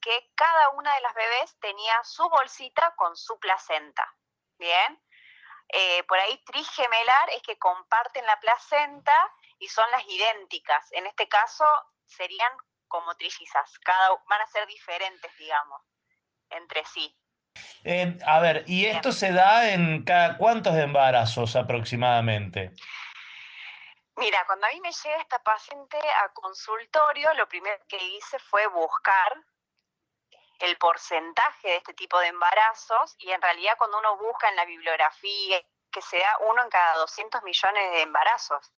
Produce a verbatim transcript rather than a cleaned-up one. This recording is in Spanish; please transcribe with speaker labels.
Speaker 1: que cada una de las bebés tenía su bolsita con su placenta, ¿bien? Eh, por ahí trigemelar es que comparten la placenta y son las idénticas. En este caso serían como trillizas, cada, van a ser diferentes, digamos, entre sí.
Speaker 2: Eh, a ver, ¿y
Speaker 1: Bien.
Speaker 2: esto se da en cada cuántos embarazos aproximadamente?
Speaker 1: Mira, cuando a mí me llega esta paciente a consultorio, lo primero que hice fue buscar el porcentaje de este tipo de embarazos y en realidad cuando uno busca en la bibliografía que se da uno en cada doscientos millones de embarazos.